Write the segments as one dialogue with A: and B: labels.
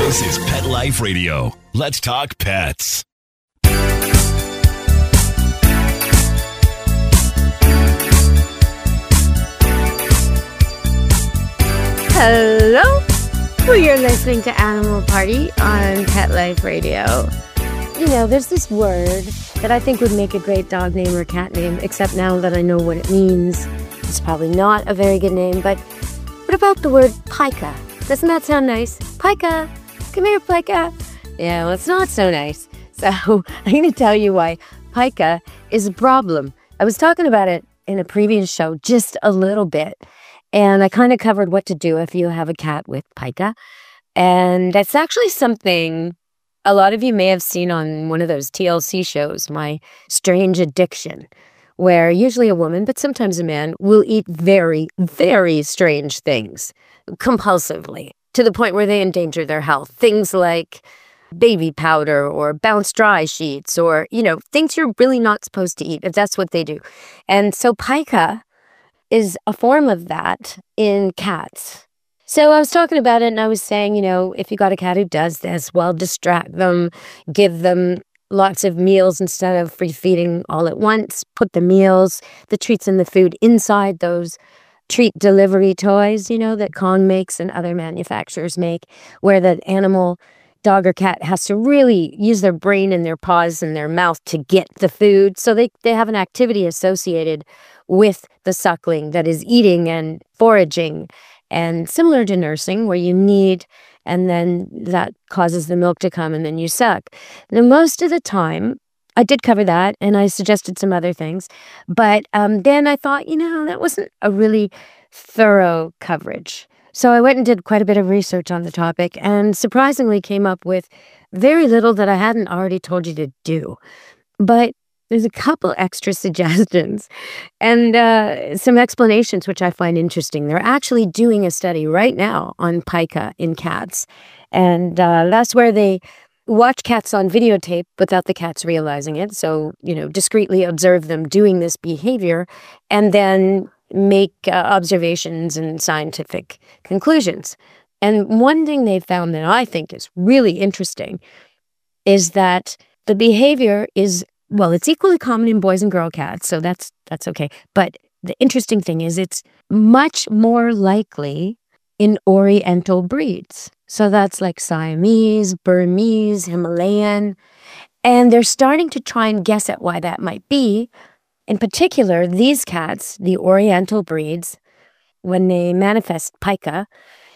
A: This is Pet Life Radio. Let's talk pets.
B: Hello. Well, you're listening to Animal Party on Pet Life Radio. You know, there's this word that I think would make a great dog name or cat name, except now that I know what it means, it's probably not a very good name, but what about the word pica? Doesn't that sound nice? Pica, come here, pica. Yeah, well, it's not so nice. So I'm going to tell you why pica is a problem. I was talking about it in a previous show just a little bit, and I kind of covered what to do if you have a cat with pica. And that's actually something a lot of you may have seen on one of those TLC shows, My Strange Addiction, where usually a woman, but sometimes a man, will eat very, very strange things compulsively to the point where they endanger their health. Things like baby powder or Bounce Dry sheets or, things you're really not supposed to eat if that's what they do. And so pica is a form of that in cats. So I was talking about it and I was saying, if you got a cat who does this, well, distract them, give them lots of meals instead of free feeding all at once, put the meals, the treats and the food inside those treat delivery toys, that Kong makes and other manufacturers make, where the animal, dog or cat, has to really use their brain and their paws and their mouth to get the food. So they have an activity associated with the suckling that is eating and foraging. And similar to nursing, where you need, and then that causes the milk to come, and then you suck. Now, most of the time, I did cover that, and I suggested some other things. But then I thought, that wasn't a really thorough coverage. So I went and did quite a bit of research on the topic, and surprisingly came up with very little that I hadn't already told you to do. But there's a couple extra suggestions and some explanations which I find interesting. They're actually doing a study right now on pica in cats. And that's where they watch cats on videotape without the cats realizing it. So, discreetly observe them doing this behavior and then make observations and scientific conclusions. And one thing they found that I think is really interesting is that the behavior is, well, it's equally common in boys and girl cats, so that's okay. But the interesting thing is it's much more likely in Oriental breeds. So that's like Siamese, Burmese, Himalayan. And they're starting to try and guess at why that might be. In particular, these cats, the Oriental breeds, when they manifest pica,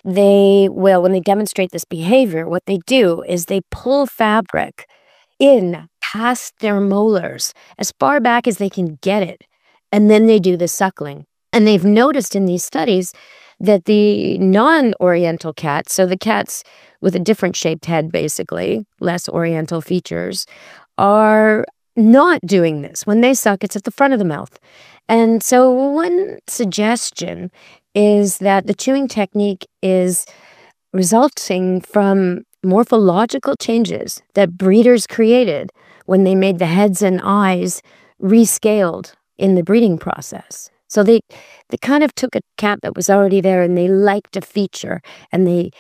B: when they demonstrate this behavior, what they do is they pull fabric in past their molars as far back as they can get it. And then they do the suckling. And they've noticed in these studies that the non-Oriental cats, so the cats with a different shaped head, basically, less Oriental features, are not doing this. When they suck, it's at the front of the mouth. And so one suggestion is that the chewing technique is resulting from morphological changes that breeders created when they made the heads and eyes rescaled in the breeding process. So they kind of took a cat that was already there and they liked a feature and they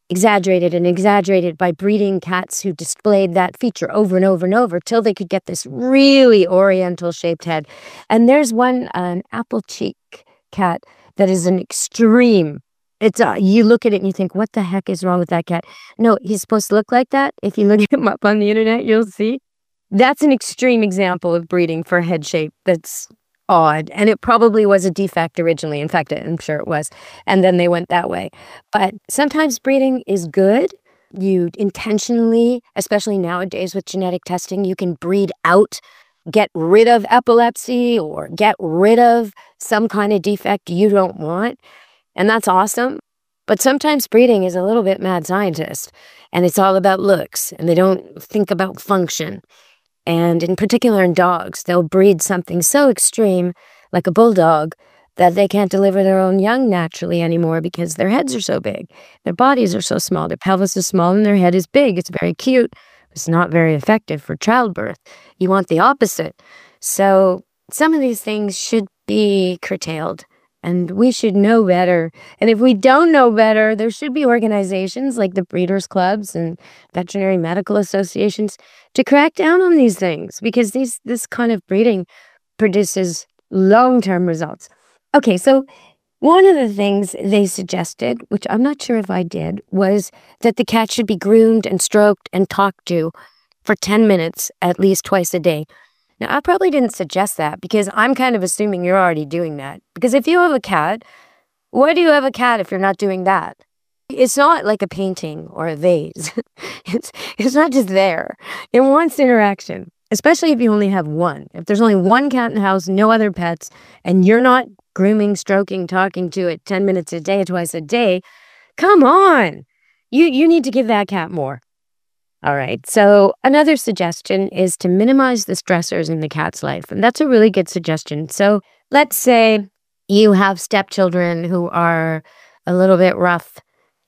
B: exaggerated by breeding cats who displayed that feature over and over and over till they could get this really Oriental shaped head. And there's one, an apple cheek cat that is an extreme. It's you look at it and you think, what the heck is wrong with that cat? No, he's supposed to look like that. If you look him up on the internet, you'll see. That's an extreme example of breeding for head shape that's odd. And it probably was a defect originally. In fact, I'm sure it was. And then they went that way. But sometimes breeding is good. You intentionally, especially nowadays with genetic testing, you can breed out, get rid of epilepsy or get rid of some kind of defect you don't want. And that's awesome. But sometimes breeding is a little bit mad scientist. And it's all about looks. And they don't think about function. And in particular in dogs, they'll breed something so extreme, like a bulldog, that they can't deliver their own young naturally anymore because their heads are so big. Their bodies are so small. Their pelvis is small and their head is big. It's very cute. It's not very effective for childbirth. You want the opposite. So some of these things should be curtailed And we should know better. And if we don't know better, there should be organizations like the breeders' clubs and veterinary medical associations to crack down on these things, because this kind of breeding produces long-term results. Okay, so one of the things they suggested, which I'm not sure if I did, was that the cat should be groomed and stroked and talked to for 10 minutes at least twice a day. Now, I probably didn't suggest that because I'm kind of assuming you're already doing that. Because if you have a cat, why do you have a cat if you're not doing that? It's not like a painting or a vase. It's not just there. It wants interaction, especially if you only have one. If there's only one cat in the house, no other pets, and you're not grooming, stroking, talking to it 10 minutes a day, twice a day, come on. You need to give that cat more. All right, so another suggestion is to minimize the stressors in the cat's life, and that's a really good suggestion. So let's say you have stepchildren who are a little bit rough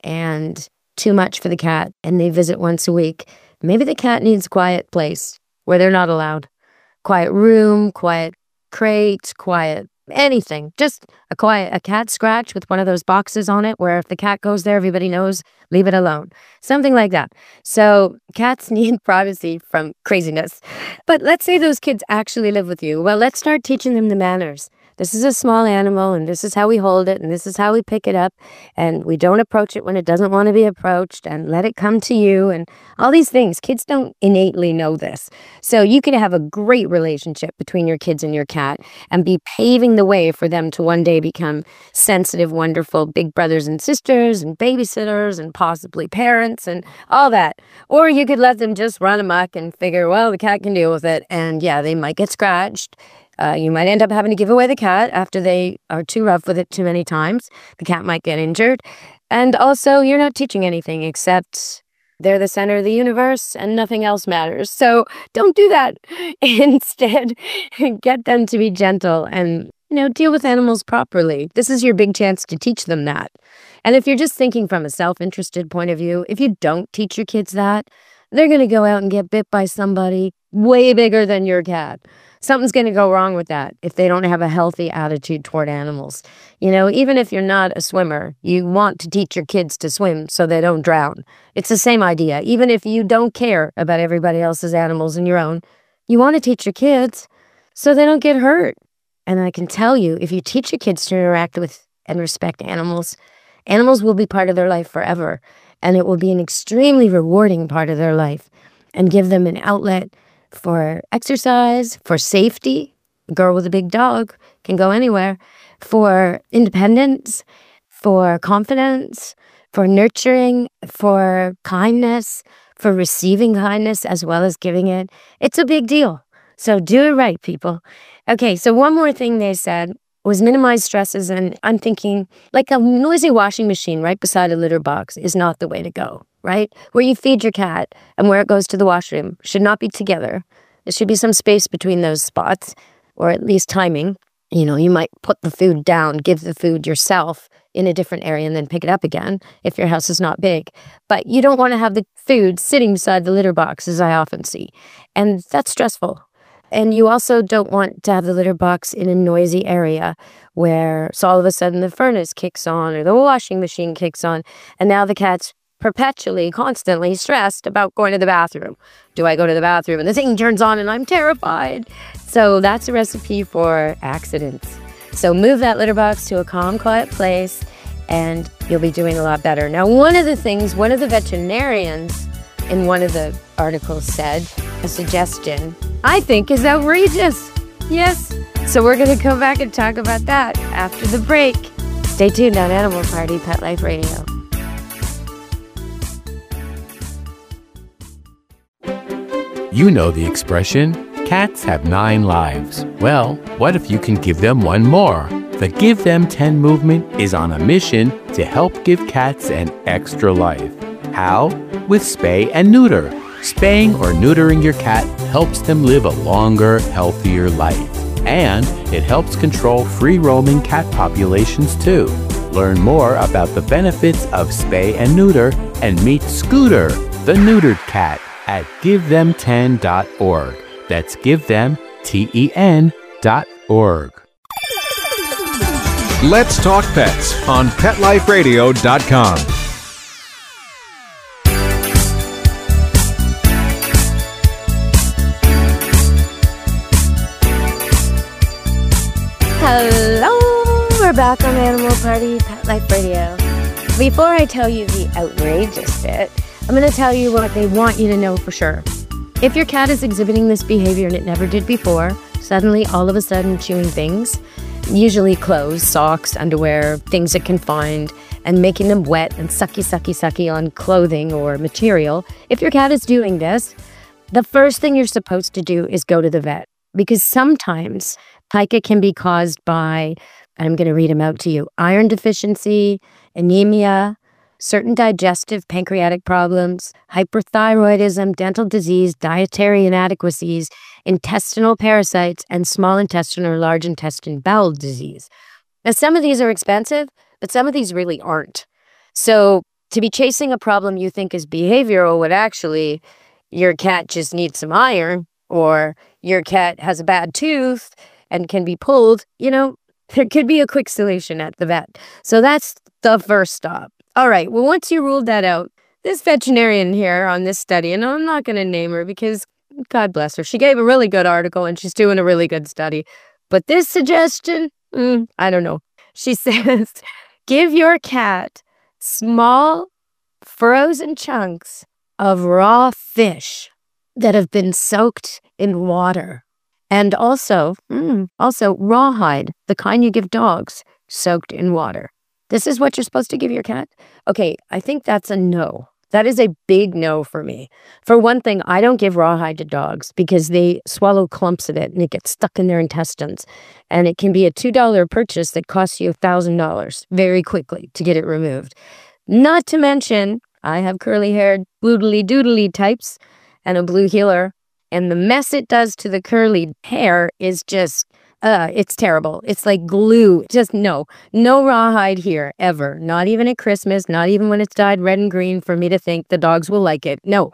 B: and too much for the cat, and they visit once a week. Maybe the cat needs a quiet place where they're not allowed. Quiet room, quiet crate, quiet anything. Just a cat scratch with one of those boxes on it where if the cat goes there, everybody knows, leave it alone. Something like that. So cats need privacy from craziness. But let's say those kids actually live with you. Well, let's start teaching them the manners. This is a small animal, and this is how we hold it, and this is how we pick it up, and we don't approach it when it doesn't want to be approached, and let it come to you, and all these things. Kids don't innately know this. So you can have a great relationship between your kids and your cat and be paving the way for them to one day become sensitive, wonderful big brothers and sisters and babysitters and possibly parents and all that. Or you could let them just run amok and figure, well, the cat can deal with it, and yeah, they might get scratched. You might end up having to give away the cat after they are too rough with it too many times. The cat might get injured. And also, you're not teaching anything except they're the center of the universe and nothing else matters. So don't do that. Instead, get them to be gentle and, deal with animals properly. This is your big chance to teach them that. And if you're just thinking from a self-interested point of view, if you don't teach your kids that, they're going to go out and get bit by somebody way bigger than your cat. Something's going to go wrong with that if they don't have a healthy attitude toward animals. Even if you're not a swimmer, you want to teach your kids to swim so they don't drown. It's the same idea. Even if you don't care about everybody else's animals and your own, you want to teach your kids so they don't get hurt. And I can tell you, if you teach your kids to interact with and respect animals, animals will be part of their life forever. And it will be an extremely rewarding part of their life and give them an outlet for exercise, for safety. A girl with a big dog can go anywhere. For independence, for confidence, for nurturing, for kindness, for receiving kindness as well as giving it. It's a big deal. So do it right, people. Okay, so one more thing they said was minimize stresses, and I'm thinking like a noisy washing machine right beside a litter box is not the way to go, right? Where you feed your cat and where it goes to the washroom should not be together. There should be some space between those spots, or at least timing. You might put the food down, give the food yourself in a different area and then pick it up again if your house is not big. But you don't want to have the food sitting beside the litter box, as I often see. And that's stressful. And you also don't want to have the litter box in a noisy area where so all of a sudden the furnace kicks on or the washing machine kicks on, and now the cat's perpetually, constantly stressed about going to the bathroom. Do I go to the bathroom and the thing turns on and I'm terrified? So that's a recipe for accidents. So move that litter box to a calm, quiet place and you'll be doing a lot better. Now, one of the veterinarians in one of the articles said, a suggestion, I think is outrageous. Yes. So we're going to come back and talk about that after the break. Stay tuned on Animal Party Pet Life Radio.
C: You know the expression, cats have 9 lives. Well, what if you can give them one more? The Give Them 10 movement is on a mission to help give cats an extra life. How? With spay and neuter. Spaying or neutering your cat helps them live a longer, healthier life. And it helps control free-roaming cat populations too. Learn more about the benefits of spay and neuter and meet Scooter, the neutered cat, at GiveThem10.org. That's GiveThem10.org.
D: Let's Talk Pets on PetLifeRadio.com.
B: Hello, we're back on Animal Party Pet Life Radio. Before I tell you the outrageous bit, I'm going to tell you what they want you to know for sure. If your cat is exhibiting this behavior and it never did before, suddenly, all of a sudden chewing things, usually clothes, socks, underwear, things it can find, and making them wet and sucky on clothing or material, if your cat is doing this, the first thing you're supposed to do is go to the vet. Because sometimes pica can be caused by, I'm going to read them out to you, iron deficiency, anemia, certain digestive pancreatic problems, hyperthyroidism, dental disease, dietary inadequacies, intestinal parasites, and small intestine or large intestine bowel disease. Now, some of these are expensive, but some of these really aren't. So to be chasing a problem you think is behavioral when actually your cat just needs some iron, or your cat has a bad tooth and can be pulled, there could be a quick solution at the vet. So that's the first stop. All right, well, once you ruled that out, this veterinarian here on this study, and I'm not going to name her because God bless her, she gave a really good article and she's doing a really good study. But this suggestion, I don't know. She says, give your cat small frozen chunks of raw fish that have been soaked in water. And also rawhide, the kind you give dogs, soaked in water. This is what you're supposed to give your cat? Okay, I think that's a no. That is a big no for me. For one thing, I don't give rawhide to dogs because they swallow clumps of it and it gets stuck in their intestines. And it can be a $2 purchase that costs you $1,000 very quickly to get it removed. Not to mention, I have curly-haired, doodly types and a blue heeler. And the mess it does to the curly hair is just, it's terrible. It's like glue. Just no rawhide here, ever. Not even at Christmas, not even when it's dyed red and green for me to think the dogs will like it. No,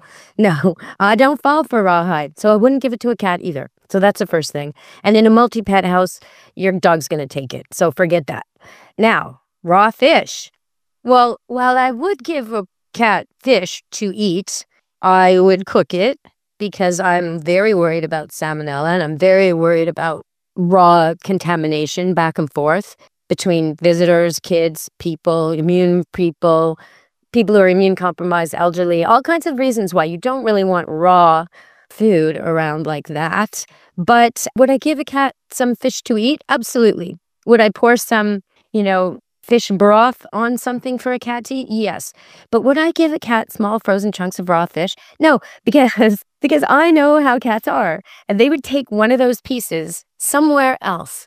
B: I don't fall for rawhide. So I wouldn't give it to a cat either. So that's the first thing. And in a multi-pet house, your dog's going to take it. So forget that. Now, raw fish. Well, while I would give a cat fish to eat, I would cook it because I'm very worried about salmonella and I'm very worried about raw contamination back and forth between visitors, kids, people, immune people who are immune compromised, elderly, all kinds of reasons why you don't really want raw food around like that. But would I give a cat some fish to eat? Absolutely. Would I pour some, fish broth on something for a cat to eat? Yes. But would I give a cat small frozen chunks of raw fish? No, because I know how cats are. And they would take one of those pieces somewhere else,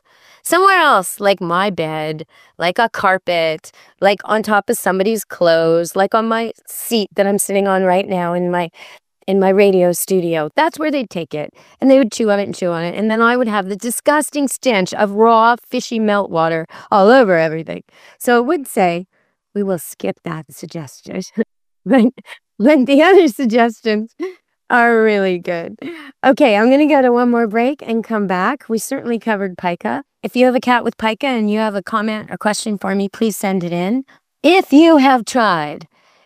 B: like my bed, like a carpet, like on top of somebody's clothes, like on my seat that I'm sitting on right now in my radio studio. That's where they'd take it. And they would chew on it. And then I would have the disgusting stench of raw, fishy meltwater all over everything. So I would say we will skip that suggestion. but the other suggestions are really good. Okay, I'm going to go to one more break and come back. We certainly covered pica. If you have a cat with pica and you have a comment or question for me, please send it in. If you have tried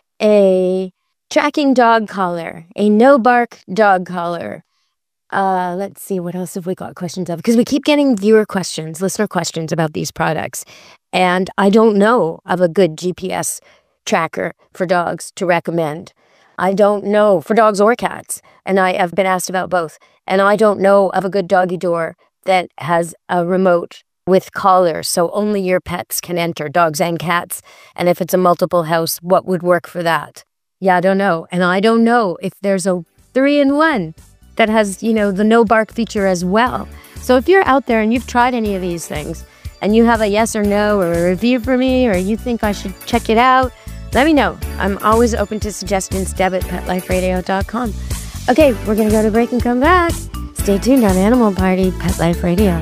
B: a tracking dog collar, a no-bark dog collar. Let's see, what else have we got questions of? Because we keep getting viewer questions, listener questions about these products. And I don't know of a good GPS tracker for dogs to recommend. I don't know, for dogs or cats. And I have been asked about both. And I don't know of a good doggy door that has a remote with collar, so only your pets can enter, dogs and cats. And if it's a multiple house, what would work for that? Yeah, I don't know. And I don't know if there's a 3-in-1 that has, the no bark feature as well. So if you're out there and you've tried any of these things and you have a yes or no or a review for me or you think I should check it out, let me know. I'm always open to suggestions. Deb@PetLifeRadio.com. Okay, we're going to go to break and come back. Stay tuned on Animal Party Pet Life Radio.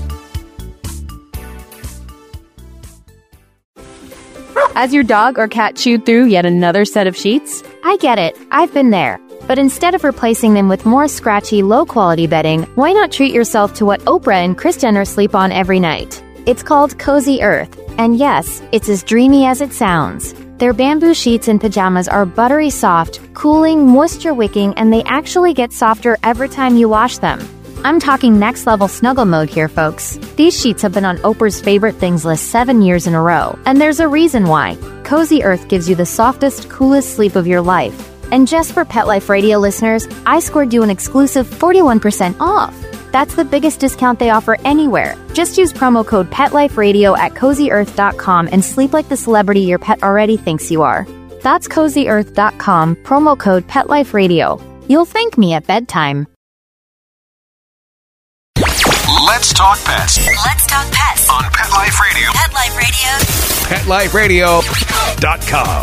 E: Has your dog or cat chewed through yet another set of sheets?
F: I get it. I've been there. But instead of replacing them with more scratchy, low-quality bedding, why not treat yourself to what Oprah and Kris Jenner sleep on every night? It's called Cozy Earth, and yes, it's as dreamy as it sounds. Their bamboo sheets and pajamas are buttery soft, cooling, moisture-wicking, and they actually get softer every time you wash them. I'm talking next-level snuggle mode here, folks. These sheets have been on Oprah's favorite things list 7 years in a row, and there's a reason why. Cozy Earth gives you the softest, coolest sleep of your life. And just for Pet Life Radio listeners, I scored you an exclusive 41% off. That's the biggest discount they offer anywhere. Just use promo code PetLifeRadio at CozyEarth.com and sleep like the celebrity your pet already thinks you are. That's CozyEarth.com, promo code PetLifeRadio. You'll thank me at bedtime.
D: Let's talk pets
G: Let's talk pets
D: on Pet Life Radio.
G: Pet Life Radio.
A: PetLifeRadio.com.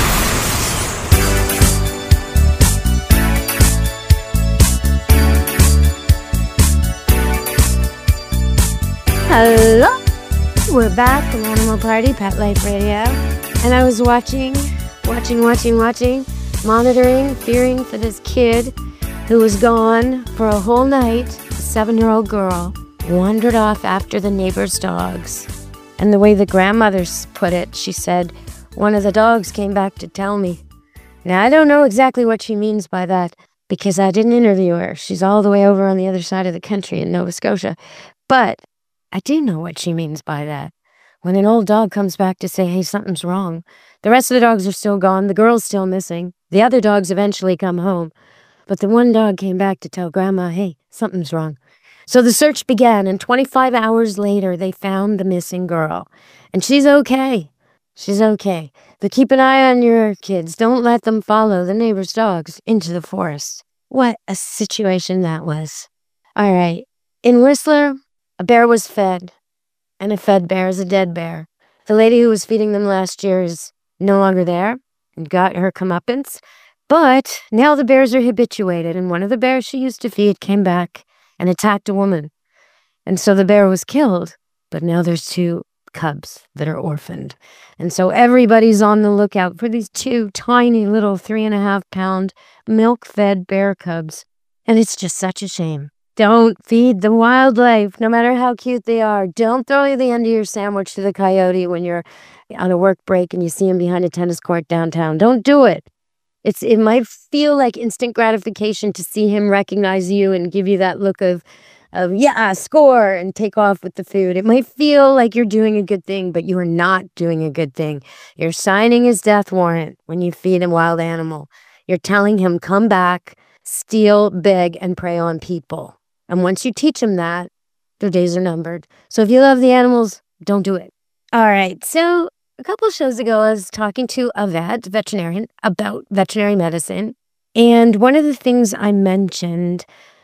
B: Hello! We're back on Animal Party, Pet Life Radio. And I was watching, monitoring, fearing for this kid who was gone for a whole night. A 7-year-old girl wandered off after the neighbor's dogs. And the way the grandmother put it, she said, one of the dogs came back to tell me. Now, I don't know exactly what she means by that because I didn't interview her. She's all the way over on the other side of the country in Nova Scotia. But I do know what she means by that. When an old dog comes back to say, hey, something's wrong, the rest of the dogs are still gone, the girl's still missing, the other dogs eventually come home, but the one dog came back to tell Grandma, hey, something's wrong. So the search began, and 25 hours later, they found the missing girl. And she's okay. She's okay. But keep an eye on your kids. Don't let them follow the neighbor's dogs into the forest. What a situation that was. All right. In Whistler, a bear was fed, and a fed bear is a dead bear. The lady who was feeding them last year is no longer there and got her comeuppance. But now the bears are habituated, and one of the bears she used to feed came back and attacked a woman. And so the bear was killed, but now there's 2 cubs that are orphaned. And so everybody's on the lookout for these 2 tiny little 3.5-pound milk-fed bear cubs. And it's just such a shame. Don't feed the wildlife, no matter how cute they are. Don't throw the end of your sandwich to the coyote when you're on a work break and you see him behind a tennis court downtown. Don't do it. It might feel like instant gratification to see him recognize you and give you that look of yeah, score, and take off with the food. It might feel like you're doing a good thing, but you are not doing a good thing. You're signing his death warrant when you feed a wild animal. You're telling him, come back, steal, beg, and prey on people. And once you teach them that, their days are numbered. So if you love the animals, don't do it. All right. So a couple shows ago, I was talking to a veterinarian, about veterinary medicine. And one of the things I mentioned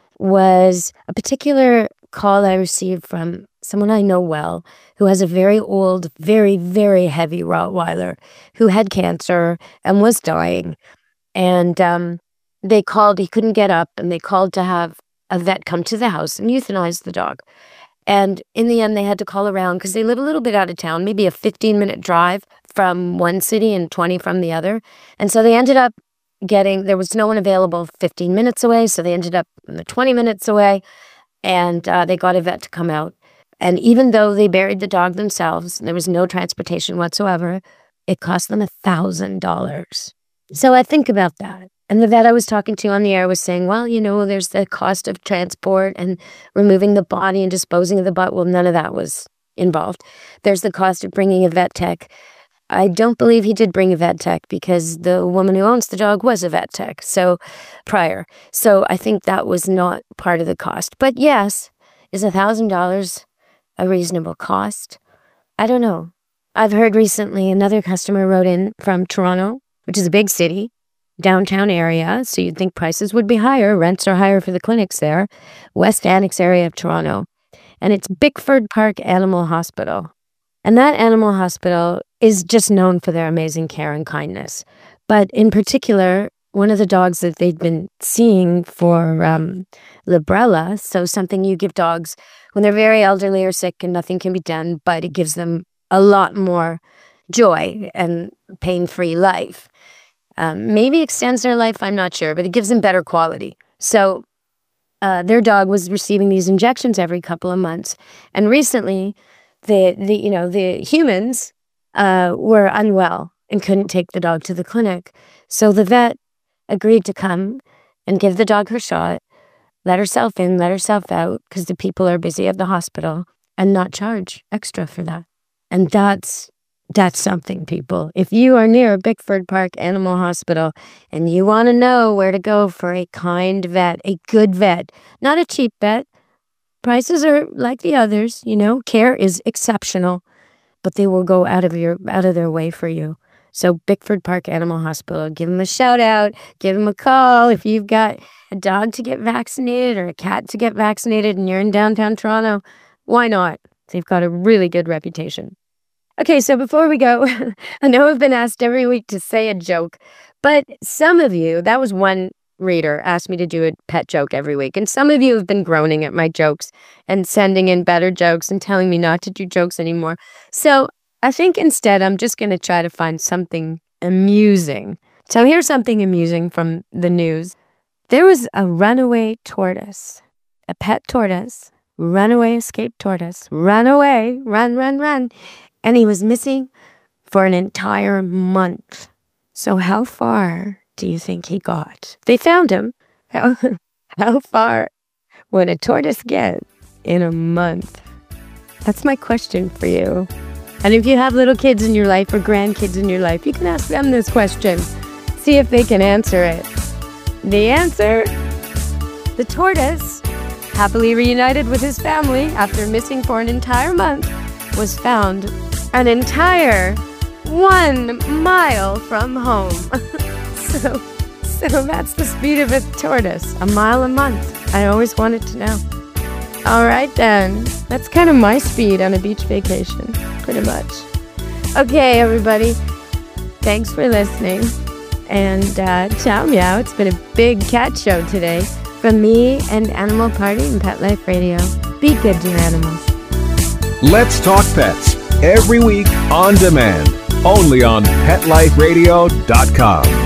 B: was a particular call I received from someone I know well, who has a very old, very, very heavy Rottweiler who had cancer and was dying. And they called, he couldn't get up, and they called to have a vet come to the house and euthanize the dog. And in the end, they had to call around because they live a little bit out of town, maybe a 15-minute drive from one city and 20 from the other. And so they ended up there was no one available 15 minutes away, so they ended up 20 minutes away, and they got a vet to come out. And even though they buried the dog themselves, there was no transportation whatsoever, it cost them $1,000. So I think about that. And the vet I was talking to on the air was saying, well, there's the cost of transport and removing the body and disposing of the butt. Well, none of that was involved. There's the cost of bringing a vet tech. I don't believe he did bring a vet tech because the woman who owns the dog was a vet tech prior. So I think that was not part of the cost. But yes, is $1,000 a reasonable cost? I don't know. I've heard recently another customer wrote in from Toronto, which is a big city, downtown area, so you'd think prices would be higher. Rents are higher for the clinics there. West Annex area of Toronto. And it's Bickford Park Animal Hospital. And that animal hospital is just known for their amazing care and kindness. But in particular, one of the dogs that they'd been seeing for Librela, so something you give dogs when they're very elderly or sick and nothing can be done, but it gives them a lot more joy and pain-free life. Maybe extends their life, I'm not sure, but it gives them better quality. So their dog was receiving these injections every couple of months. And recently, the humans were unwell and couldn't take the dog to the clinic. So the vet agreed to come and give the dog her shot, let herself in, let herself out, because the people are busy at the hospital, and not charge extra for that. And that's something, people. If you are near a Bickford Park Animal Hospital and you want to know where to go for a kind vet, a good vet, not a cheap vet, prices are like the others, care is exceptional, but they will go out of their way for you. So Bickford Park Animal Hospital, give them a shout out, give them a call. If you've got a dog to get vaccinated or a cat to get vaccinated and you're in downtown Toronto, why not? They've got a really good reputation. Okay, so before we go, I know I've been asked every week to say a joke, but some of you, that was one reader, asked me to do a pet joke every week, and some of you have been groaning at my jokes and sending in better jokes and telling me not to do jokes anymore. So I think instead I'm just going to try to find something amusing. So here's something amusing from the news. There was a runaway tortoise, a pet tortoise, runaway escaped tortoise, run away, run. And he was missing for an entire month. So how far do you think he got? They found him. How far would a tortoise get in a month? That's my question for you. And if you have little kids in your life or grandkids in your life, you can ask them this question. See if they can answer it. The answer: the tortoise, happily reunited with his family after missing for an entire month, was found an entire 1 mile from home. So that's the speed of a tortoise, a mile a month. I always wanted to know. All right then, that's kind of my speed on a beach vacation, pretty much. Okay, everybody, thanks for listening. And ciao meow, it's been a big cat show today from me and Animal Party and Pet Life Radio. Be good to your animals.
D: Let's Talk Pets, every week on demand, only on PetLifeRadio.com.